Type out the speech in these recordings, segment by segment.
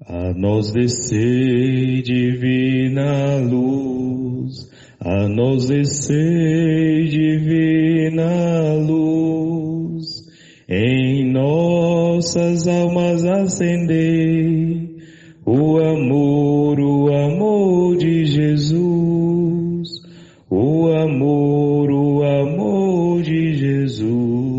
A nós descei divina luz, a nós descei divina luz, em nossas almas acendei o amor de Jesus, o amor de Jesus.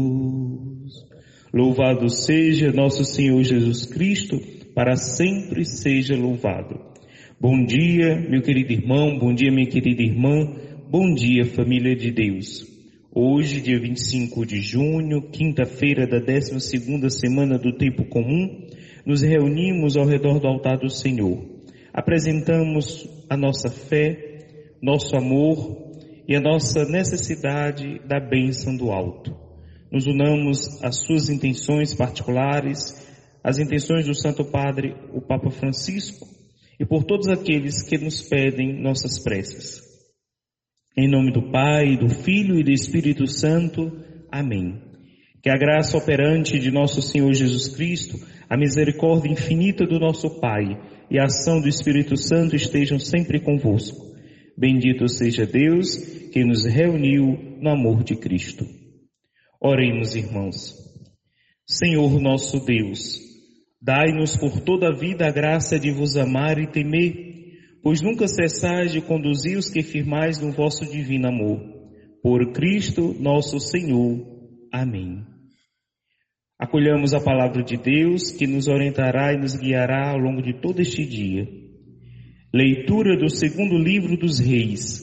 Louvado seja nosso Senhor Jesus Cristo, para sempre seja louvado. Bom dia, meu querido irmão, bom dia, minha querida irmã, bom dia, família de Deus. Hoje, dia 25 de junho, quinta-feira da 12ª semana do tempo comum, nos reunimos ao redor do altar do Senhor. Apresentamos a nossa fé, nosso amor e a nossa necessidade da bênção do alto. Nos unamos às suas intenções particulares, as intenções do Santo Padre, o Papa Francisco, e por todos aqueles que nos pedem nossas preces. Em nome do Pai, do Filho e do Espírito Santo. Amém. Que a graça operante de nosso Senhor Jesus Cristo, a misericórdia infinita do nosso Pai e a ação do Espírito Santo estejam sempre convosco. Bendito seja Deus que nos reuniu no amor de Cristo. Oremos, irmãos. Senhor nosso Deus, dai-nos por toda a vida a graça de vos amar e temer, pois nunca cessais de conduzir os que firmais no vosso divino amor. Por Cristo nosso Senhor. Amém. Acolhamos a palavra de Deus, que nos orientará e nos guiará ao longo de todo este dia. Leitura do segundo livro dos Reis.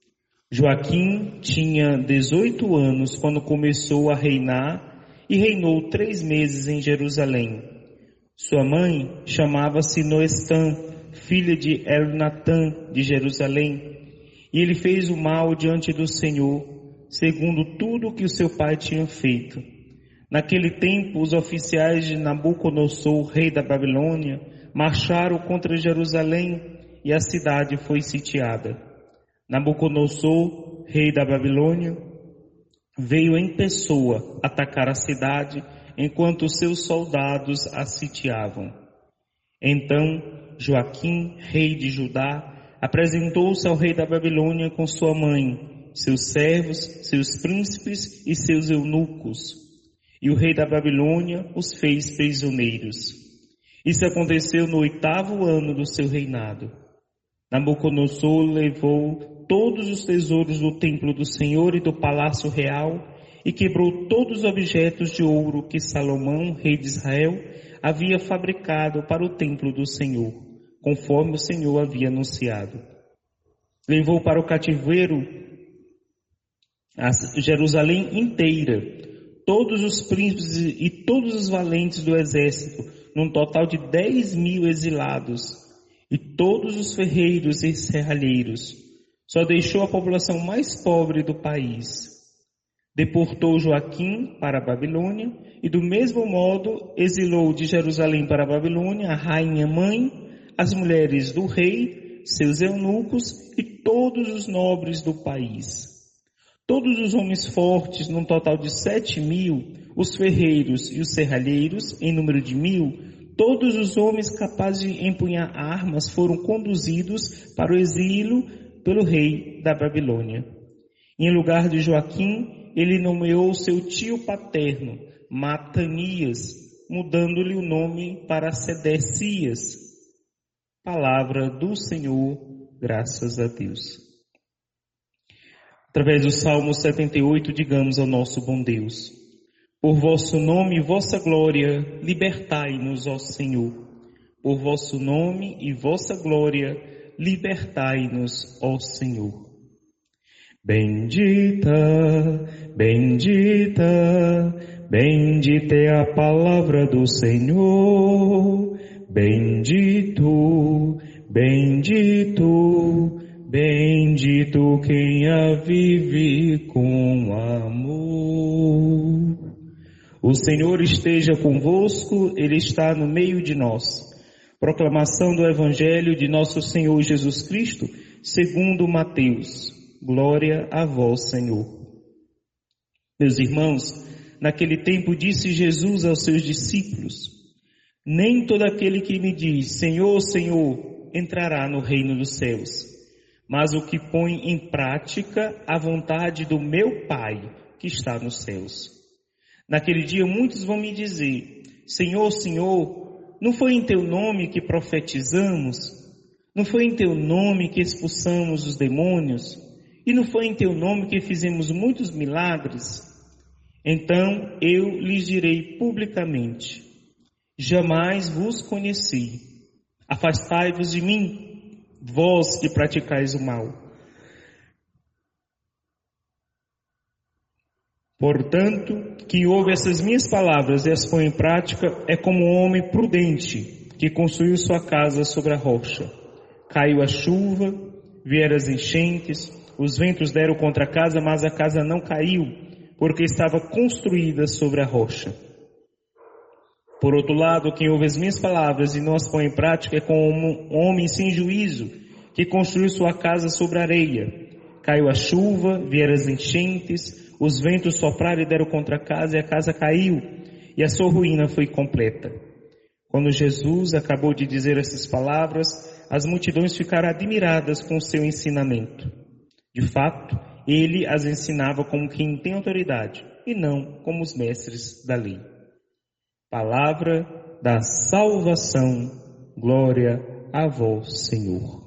Joaquim tinha 18 anos quando começou a reinar e reinou 3 meses em Jerusalém. Sua mãe chamava-se Noestã, filha de Elnatã de Jerusalém, e ele fez o mal diante do Senhor, segundo tudo o que o seu pai tinha feito. Naquele tempo, os oficiais de Nabucodonosor, rei da Babilônia, marcharam contra Jerusalém e a cidade foi sitiada. Nabucodonosor, rei da Babilônia, veio em pessoa atacar a cidade enquanto seus soldados a sitiavam. Então, Joaquim, rei de Judá, apresentou-se ao rei da Babilônia com sua mãe, seus servos, seus príncipes e seus eunucos. E o rei da Babilônia os fez prisioneiros. Isso aconteceu no 8º ano do seu reinado. Nabucodonosor levou todos os tesouros do templo do Senhor e do palácio real e quebrou todos os objetos de ouro que Salomão, rei de Israel, havia fabricado para o templo do Senhor, conforme o Senhor havia anunciado. Levou para o cativeiro a Jerusalém inteira, todos os príncipes e todos os valentes do exército, num total de 10.000 exilados, e todos os ferreiros e serralheiros. Só deixou a população mais pobre do país. Deportou Joaquim para a Babilônia e do mesmo modo exilou de Jerusalém para a Babilônia a rainha mãe, as mulheres do rei, seus eunucos e todos os nobres do país. Todos os homens fortes, num total de 7.000, os ferreiros e os serralheiros, em número de 1.000, todos os homens capazes de empunhar armas foram conduzidos para o exílio pelo rei da Babilônia. Em lugar de Joaquim, ele nomeou seu tio paterno, Matanias, mudando-lhe o nome para Sedecias. Palavra do Senhor, graças a Deus. Através do Salmo 78, digamos ao nosso bom Deus: por vosso nome e vossa glória, libertai-nos, ó Senhor. Por vosso nome e vossa glória, libertai-nos, ó Senhor. Bendita, bendita, bendita é a palavra do Senhor. Bendito, bendito, bendito quem a vive com amor. O Senhor esteja convosco, Ele está no meio de nós. Proclamação do Evangelho de nosso Senhor Jesus Cristo, segundo Mateus. Glória a vós, Senhor. Meus irmãos, naquele tempo disse Jesus aos seus discípulos: Nem todo aquele que me diz, Senhor, Senhor, entrará no reino dos céus, mas o que põe em prática a vontade do meu Pai que está nos céus. Naquele dia muitos vão me dizer, Senhor, Senhor, não foi em teu nome que profetizamos? Não foi em teu nome que expulsamos os demônios? E não foi em teu nome que fizemos muitos milagres? Então eu lhes direi publicamente, jamais vos conheci. Afastai-vos de mim, vós que praticais o mal. Portanto, quem ouve essas minhas palavras e as põe em prática é como um homem prudente que construiu sua casa sobre a rocha. Caiu a chuva, vieram as enchentes, os ventos deram contra a casa, mas a casa não caiu, porque estava construída sobre a rocha. Por outro lado, quem ouve as minhas palavras e não as põe em prática é como um homem sem juízo, que construiu sua casa sobre a areia. Caiu a chuva, vieram as enchentes, os ventos sopraram e deram contra a casa, e a casa caiu, e a sua ruína foi completa. Quando Jesus acabou de dizer essas palavras, as multidões ficaram admiradas com o seu ensinamento. De fato, ele as ensinava como quem tem autoridade, e não como os mestres da lei. Palavra da salvação, glória a vós, Senhor.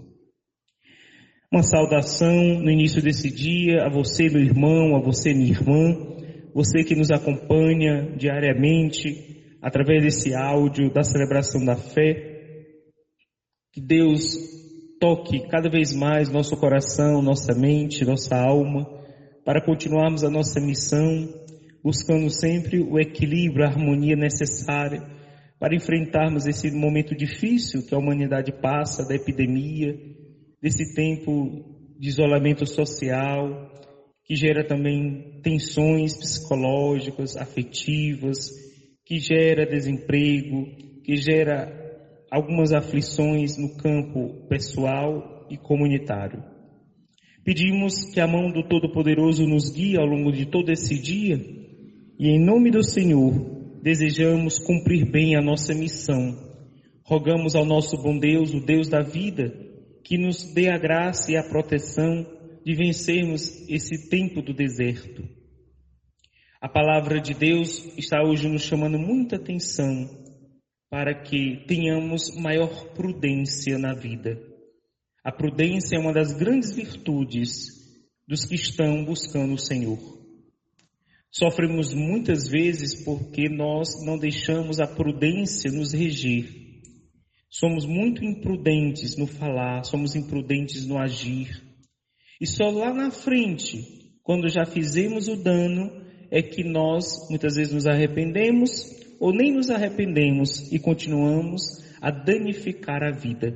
Uma saudação no início desse dia a você, meu irmão, a você, minha irmã, você que nos acompanha diariamente através desse áudio da celebração da fé. Que Deus toque cada vez mais nosso coração, nossa mente, nossa alma, para continuarmos a nossa missão, buscando sempre o equilíbrio, a harmonia necessária para enfrentarmos esse momento difícil que a humanidade passa, da epidemia, desse tempo de isolamento social, que gera também tensões psicológicas, afetivas, que gera desemprego, que gera algumas aflições no campo pessoal e comunitário. Pedimos que a mão do Todo-Poderoso nos guie ao longo de todo esse dia e, em nome do Senhor, desejamos cumprir bem a nossa missão. Rogamos ao nosso bom Deus, o Deus da vida, que nos dê a graça e a proteção de vencermos esse tempo do deserto. A palavra de Deus está hoje nos chamando muita atenção para que tenhamos maior prudência na vida. A prudência é uma das grandes virtudes dos que estão buscando o Senhor. Sofremos muitas vezes porque nós não deixamos a prudência nos reger. Somos muito imprudentes no falar, somos imprudentes no agir. E só lá na frente, quando já fizemos o dano, é que nós muitas vezes nos arrependemos ou nem nos arrependemos e continuamos a danificar a vida.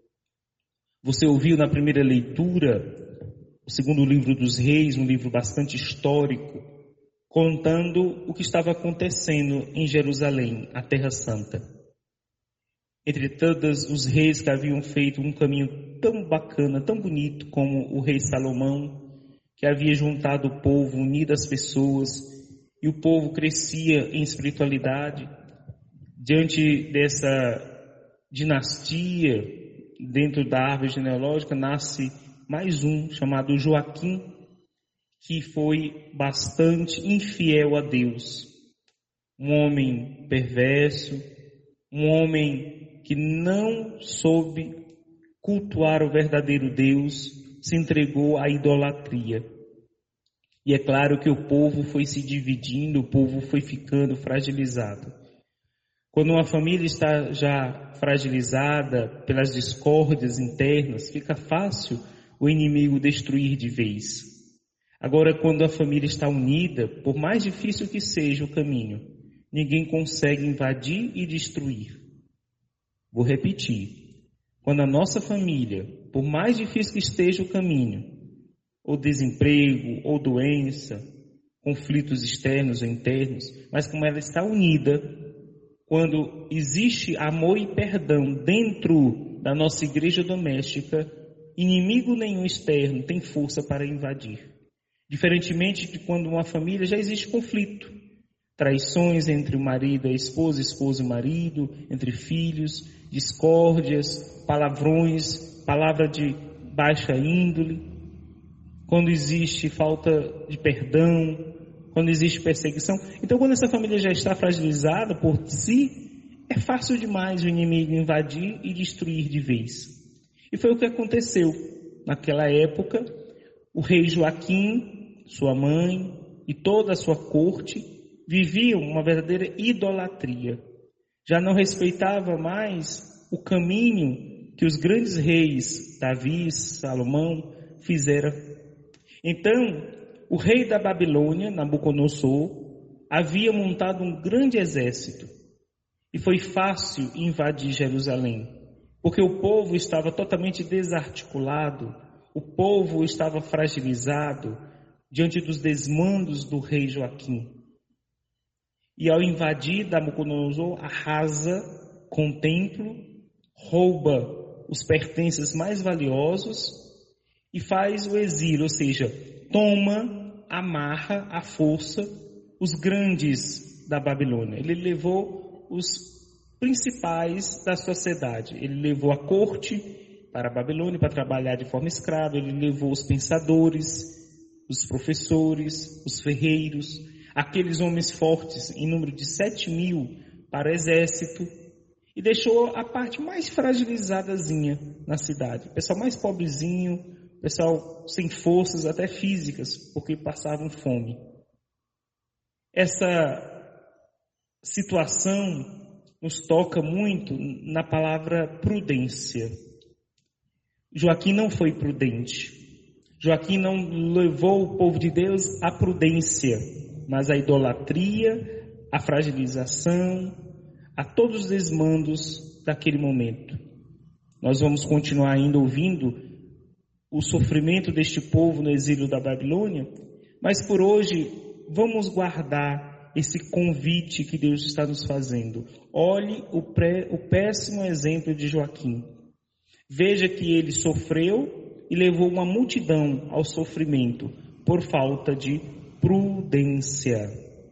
Você ouviu na primeira leitura, o segundo livro dos Reis, um livro bastante histórico, contando o que estava acontecendo em Jerusalém, a Terra Santa. Entre todos os reis que haviam feito um caminho tão bacana, tão bonito como o rei Salomão, que havia juntado o povo, unido as pessoas, e o povo crescia em espiritualidade. Diante dessa dinastia, dentro da árvore genealógica, nasce mais um, chamado Joaquim, que foi bastante infiel a Deus. Um homem perverso, um homem que não soube cultuar o verdadeiro Deus, se entregou à idolatria. E é claro que o povo foi se dividindo, o povo foi ficando fragilizado. Quando uma família está já fragilizada pelas discórdias internas, fica fácil o inimigo destruir de vez. Agora, quando a família está unida, por mais difícil que seja o caminho, ninguém consegue invadir e destruir. Vou repetir. Quando a nossa família, por mais difícil que esteja o caminho, ou desemprego, ou doença, conflitos externos ou internos, mas como ela está unida, quando existe amor e perdão dentro da nossa igreja doméstica, inimigo nenhum externo tem força para invadir. Diferentemente de quando uma família já existe conflito, traições entre o marido e a esposa e o marido, entre filhos, discórdias, palavrões, palavra de baixa índole, quando existe falta de perdão, quando existe perseguição. Então, quando essa família já está fragilizada por si, é fácil demais o inimigo invadir e destruir de vez. E foi o que aconteceu. Naquela época, o rei Joaquim, sua mãe e toda a sua corte viviam uma verdadeira idolatria. Já não respeitava mais o caminho que os grandes reis, Davi, Salomão, fizeram. Então, o rei da Babilônia, Nabucodonosor, havia montado um grande exército e foi fácil invadir Jerusalém, porque o povo estava totalmente desarticulado, o povo estava fragilizado diante dos desmandos do rei Joaquim. E ao invadir, Nabucodonosor arrasa com o templo, rouba os pertences mais valiosos e faz o exílio, ou seja, toma, amarra à força os grandes da Babilônia. Ele levou os principais da sociedade. Ele levou a corte para a Babilônia para trabalhar de forma escrava. Ele levou os pensadores, os professores, os ferreiros, aqueles homens fortes em número de 7.000 para o exército e deixou a parte mais fragilizadazinha na cidade. O pessoal mais pobrezinho, o pessoal sem forças até físicas, porque passavam fome. Essa situação nos toca muito na palavra prudência. Joaquim não foi prudente. Joaquim não levou o povo de Deus à prudência, mas à idolatria, à fragilização, a todos os desmandos daquele momento. Nós vamos continuar ainda ouvindo o sofrimento deste povo no exílio da Babilônia, mas por hoje vamos guardar esse convite que Deus está nos fazendo. Olhe o péssimo exemplo de Joaquim. Veja que ele sofreu e levou uma multidão ao sofrimento por falta de prudência.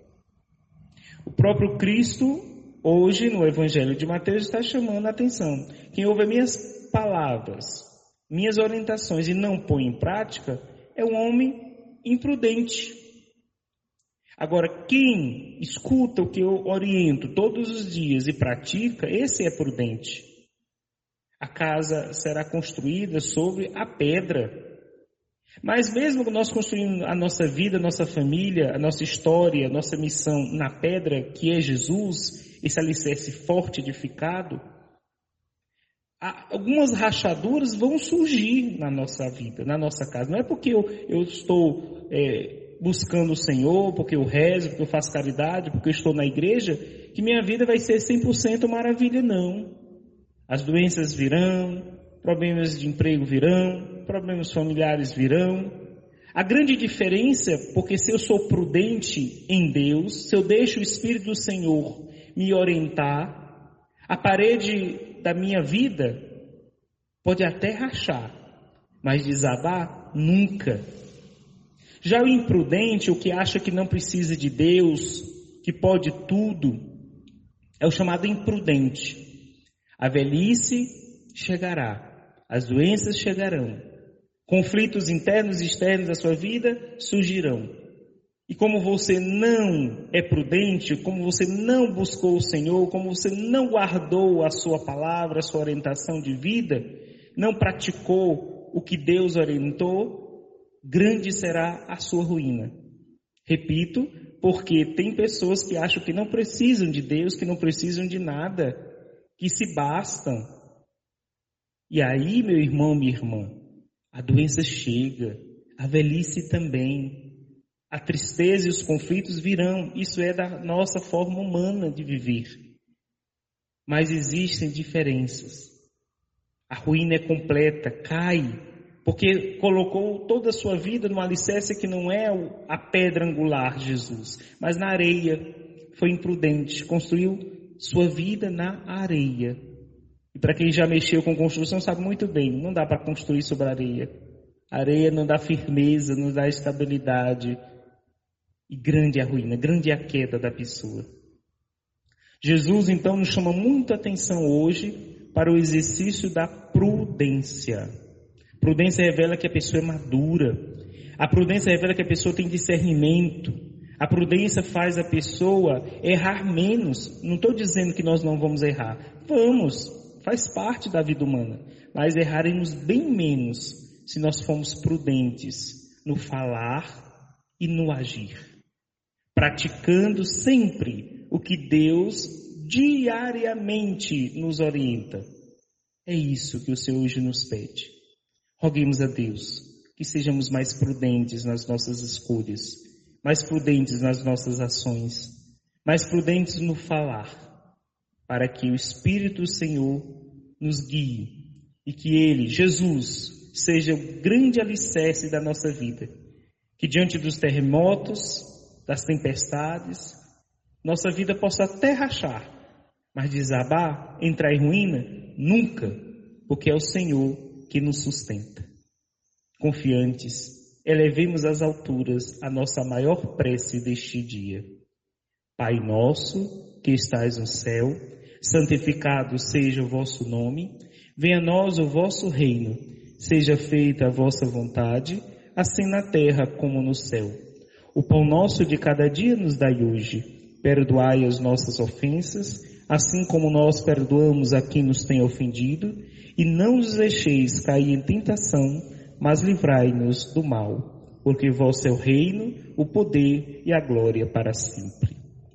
O próprio Cristo, hoje no Evangelho de Mateus, está chamando a atenção. Quem ouve as minhas palavras, minhas orientações e não põe em prática, é um homem imprudente. Agora, quem escuta o que eu oriento todos os dias e pratica, esse é prudente. A casa será construída sobre a pedra. Mas mesmo que nós construímos a nossa vida, a nossa família, a nossa história, a nossa missão na pedra, que é Jesus, esse alicerce forte edificado, algumas rachaduras vão surgir na nossa vida, na nossa casa. Não é porque eu estou buscando o Senhor, porque eu rezo, porque eu faço caridade, porque eu estou na igreja, que minha vida vai ser 100% maravilha, não. As doenças virão, problemas de emprego virão, problemas familiares virão. A grande diferença, porque se eu sou prudente em Deus, se eu deixo o Espírito do Senhor me orientar, a parede da minha vida pode até rachar, mas desabar nunca. Já o imprudente, o que acha que não precisa de Deus, que pode tudo, é o chamado imprudente. A velhice chegará, as doenças chegarão, conflitos internos e externos da sua vida surgirão. E como você não é prudente, como você não buscou o Senhor, como você não guardou a sua palavra, a sua orientação de vida, não praticou o que Deus orientou, grande será a sua ruína. Repito, porque tem pessoas que acham que não precisam de Deus, que não precisam de nada, que se bastam. E aí, meu irmão, minha irmã, a doença chega, a velhice também, a tristeza e os conflitos virão. Isso é da nossa forma humana de viver. Mas existem diferenças. A ruína é completa, cai, porque colocou toda a sua vida num alicerce que não é a pedra angular, Jesus, mas na areia. Foi imprudente, construiu sua vida na areia. E para quem já mexeu com construção sabe muito bem, não dá para construir sobre a areia. A areia não dá firmeza, não dá estabilidade. E grande é a ruína, grande é a queda da pessoa. Jesus, então, nos chama muita atenção hoje para o exercício da prudência. Prudência revela que a pessoa é madura. A prudência revela que a pessoa tem discernimento. A prudência faz a pessoa errar menos. Não estou dizendo que nós não vamos errar. Vamos, faz parte da vida humana. Mas erraremos bem menos se nós formos prudentes no falar e no agir. Praticando sempre o que Deus diariamente nos orienta. É isso que o Senhor hoje nos pede. Roguemos a Deus que sejamos mais prudentes nas nossas escolhas, mais prudentes nas nossas ações, mais prudentes no falar, para que o Espírito do Senhor nos guie e que Ele, Jesus, seja o grande alicerce da nossa vida. Que diante dos terremotos, das tempestades, nossa vida possa até rachar, mas desabar, entrar em ruína, nunca, porque é o Senhor que nos sustenta. Confiantes, elevemos às alturas a nossa maior prece deste dia. Pai nosso, que estais no céu, santificado seja o vosso nome, venha a nós o vosso reino, seja feita a vossa vontade, assim na terra como no céu. O pão nosso de cada dia nos dai hoje, perdoai as nossas ofensas, assim como nós perdoamos a quem nos tem ofendido, e não nos deixeis cair em tentação, mas livrai-nos do mal, porque vosso é o reino, o poder e a glória para sempre.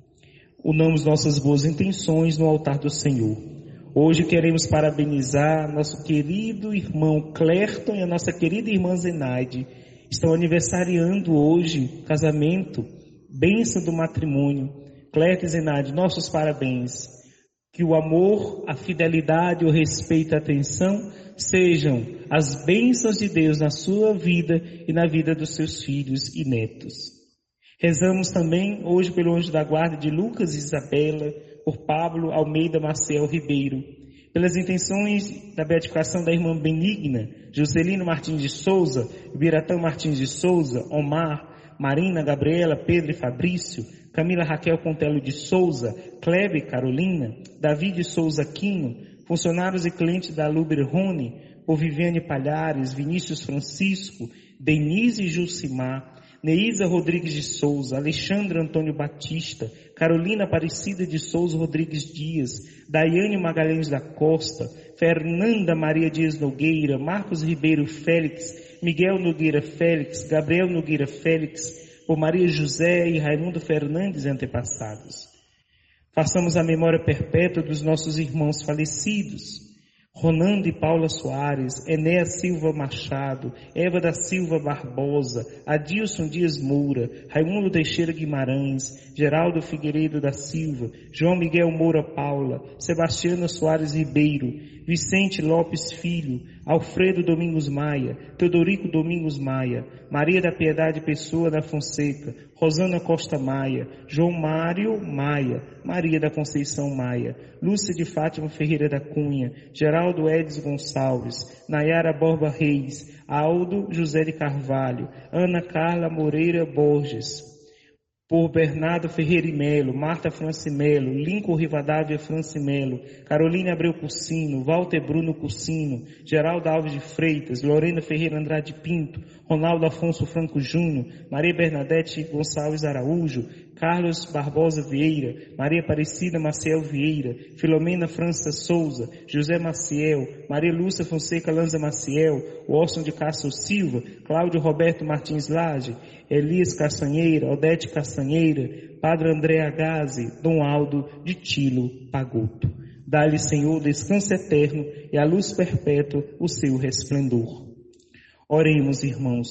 Unamos nossas boas intenções no altar do Senhor. Hoje queremos parabenizar nosso querido irmão Clerton e a nossa querida irmã Zenaide. Estão aniversariando hoje, casamento, bênção do matrimônio. Clerton e Zenaide, nossos parabéns. Que o amor, a fidelidade, o respeito e a atenção sejam as bênçãos de Deus na sua vida e na vida dos seus filhos e netos. Rezamos também hoje pelo anjo da guarda de Lucas e Isabela, por Pablo Almeida Maciel Ribeiro, pelas intenções da beatificação da irmã Benigna, Juscelino Martins de Souza, Biratã Martins de Souza, Omar, Marina, Gabriela, Pedro e Fabrício, Camila Raquel Contelo de Souza, Klebe Carolina, Davi de Souza Quino, funcionários e clientes da Luber Rony, por Viviane Palhares, Vinícius Francisco, Denise Jucimar, Neísa Rodrigues de Souza, Alexandre Antônio Batista, Carolina Aparecida de Souza Rodrigues Dias, Daiane Magalhães da Costa, Fernanda Maria Dias Nogueira, Marcos Ribeiro Félix, Miguel Nogueira Félix, Gabriel Nogueira Félix, por Maria José e Raimundo Fernandes antepassados. Façamos a memória perpétua dos nossos irmãos falecidos, Ronando e Paula Soares, Enéa Silva Machado, Eva da Silva Barbosa, Adilson Dias Moura, Raimundo Teixeira Guimarães, Geraldo Figueiredo da Silva, João Miguel Moura Paula, Sebastiana Soares Ribeiro, Vicente Lopes Filho, Alfredo Domingos Maia, Teodorico Domingos Maia, Maria da Piedade Pessoa da Fonseca, Rosana Costa Maia, João Mário Maia, Maria da Conceição Maia, Lúcia de Fátima Ferreira da Cunha, Geraldo Edes Gonçalves, Nayara Borba Reis, Aldo José de Carvalho, Ana Carla Moreira Borges, por Bernardo Ferreira e Melo, Marta Francimelo, Lincoln Rivadavia Francimelo, Carolina Abreu Cursino, Walter Bruno Cursino, Geraldo Alves de Freitas, Lorena Ferreira Andrade Pinto, Ronaldo Afonso Franco Júnior, Maria Bernadette Gonçalves Araújo, Carlos Barbosa Vieira, Maria Aparecida Maciel Vieira, Filomena França Souza, José Maciel, Maria Lúcia Fonseca Lanza Maciel, Orson de Castro Silva, Cláudio Roberto Martins Lage, Elias Caçanheira, Odete Caçanheira, Padre André Agaze, Dom Aldo de Tilo Pagoto. Dá-lhe, Senhor, descanso eterno e a luz perpétua o seu resplendor. Oremos, irmãos.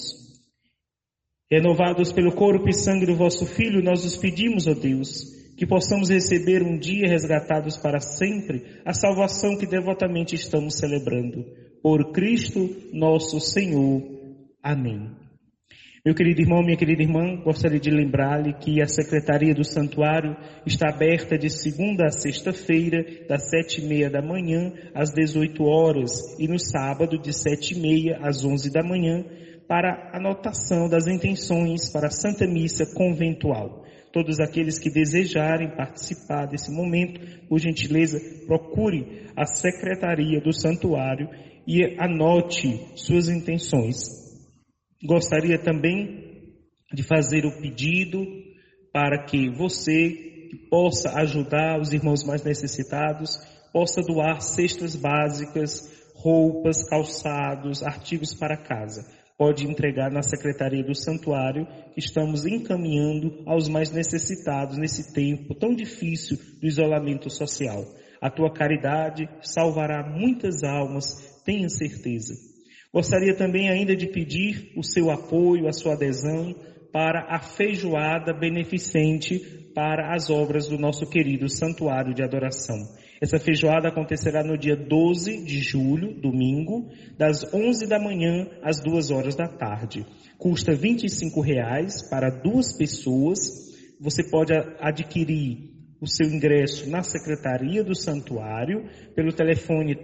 Renovados pelo corpo e sangue do vosso Filho, nós os pedimos, ó Deus, que possamos receber um dia resgatados para sempre a salvação que devotamente estamos celebrando. Por Cristo nosso Senhor. Amém. Meu querido irmão, minha querida irmã, gostaria de lembrar-lhe que a Secretaria do Santuário está aberta de segunda a sexta-feira, das 7h30 da manhã às 18 horas, e no sábado de 7h30 às 11 da manhã, para a anotação das intenções para a Santa Missa Conventual. Todos aqueles que desejarem participar desse momento, por gentileza, procure a Secretaria do Santuário e anote suas intenções. Gostaria também de fazer o pedido para que você, que possa ajudar os irmãos mais necessitados, possa doar cestas básicas, roupas, calçados, artigos para casa. Pode entregar na Secretaria do Santuário, que estamos encaminhando aos mais necessitados nesse tempo tão difícil do isolamento social. A tua caridade salvará muitas almas, tenha certeza. Gostaria também ainda de pedir o seu apoio, a sua adesão para a feijoada beneficente para as obras do nosso querido Santuário de Adoração. Essa feijoada acontecerá no dia 12 de julho, domingo, das 11 da manhã às 2 horas da tarde. Custa R$ 25,00 para 2 pessoas. Você pode adquirir o seu ingresso na Secretaria do Santuário pelo telefone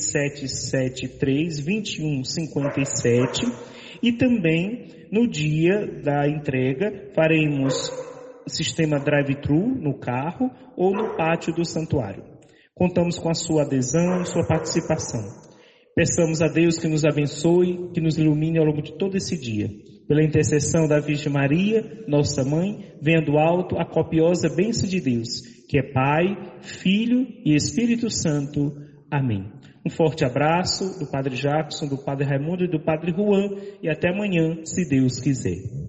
3773-2157 e também no dia da entrega faremos sistema drive-thru no carro ou no pátio do santuário. Contamos com a sua adesão, sua participação. Peçamos a Deus que nos abençoe, que nos ilumine ao longo de todo esse dia. Pela intercessão da Virgem Maria, nossa Mãe, venha do alto a copiosa bênção de Deus, que é Pai, Filho e Espírito Santo. Amém. Um forte abraço do Padre Jackson, do Padre Raimundo e do Padre Juan, e até amanhã, se Deus quiser.